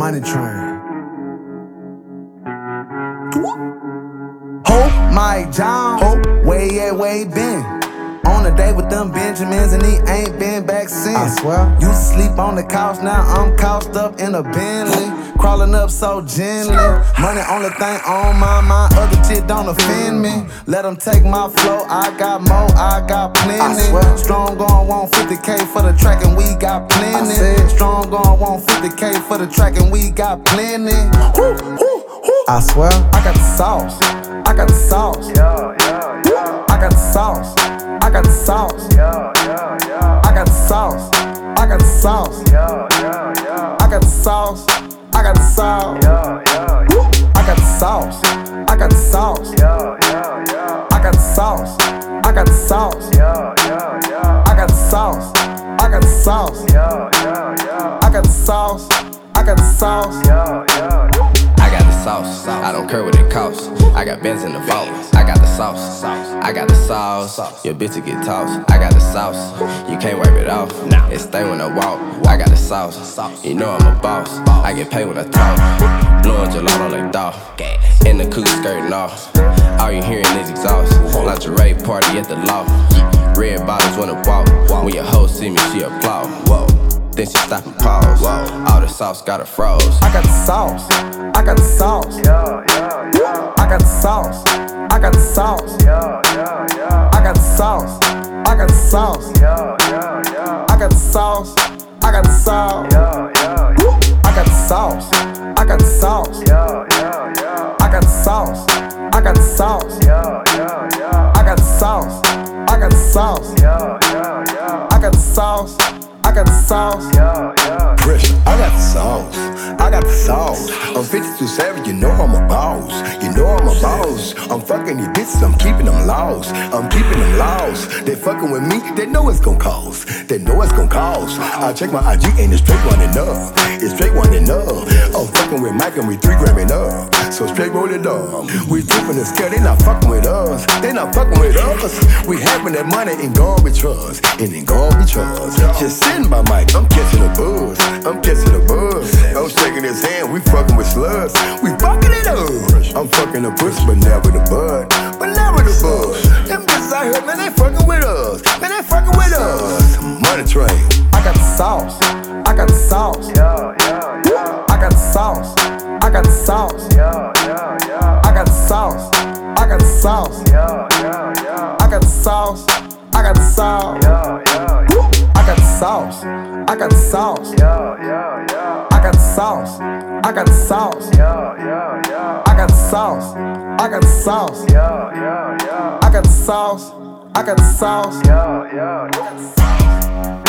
Money Train. Hope Mike Jones, where he been? On a date with them Benjamins and he ain't been back since. I swear. Used to sleep on the couch, now I'm couched up in a Bentley. Crawling up so gently. Money only thing on my mind, other shit don't offend me. Let them take my flow, I got more, I got plenty. I swear. Strong gon' want 50K for the track and we got plenty. Strong gon' want 50K for the track and we got plenty. I swear. I got the sauce, I got the sauce. I got the sauce, I got the sauce. I got the sauce, I got the sauce. I got the sauce, I got the sauce. I got the sauce, I got the sauce. I got the sauce, I got the sauce. I got the sauce, I got the sauce. I got the sauce, I got the sauce. I got the sauce, I don't care what it costs. I got Benz in the vault, I got the sauce. I got the sauce, your bitch will get tossed. I got the sauce, you can't wipe it off. It stay when I walk, I got the sauce. You know I'm a boss, I get paid when I talk. Blowing gelato like dog, in the coupe skirting off. All you hearing is exhaust. Lingerie party at the loft. Red bottles when I walk. When your hoe see me, she applaud. Whoa. Then she stop and pause. Whoa. All the sauce got her froze. I got the sauce, I got the sauce. I got the sauce, I got the sauce. I got the sauce, I got the sauce. I got the sauce, I got the sauce. I got the sauce, I got the sauce. I got the sauce, I got the sauce. I got the sauce, I got the sauce. I got the sauce, I got the sauce. Pressure, I got the sauce, I got the sauce. I'm 52 savage, you know I'm a boss. You know I'm a boss. I'm fucking these bitches, I'm keeping them lost. I'm keeping them lost. They fucking with me, they know it's gon' cost. They know it's gon' cost. I check my IG and it's straight one and up. It's straight one and up. I'm fucking with Mike and we 3 gramming up. So straight roll it up. We tripping the scale, they not fucking with us. They not fucking with us. We having that money in garbage trucks. And in garbage trucks. Just sitting by Mike, I'm catching the buzz. I'm catching the buzz. I'm shaking his hand, we fucking with slugs. We fucking it up. I'm fucking the pussy, but never the bud. But never the bud. Them bitches out here, man, they fucking with us. Man, they fucking with us. Money Train. I got the sauce, I got the sauce. I got the sauce, I got the sauce. I got the sauce, I got the sauce. I got the sauce, I got the sauce. I got the sauce, I got the sauce. I got the sauce, I got the sauce. I got the sauce, I got the sauce. I got the sauce, I got the sauce.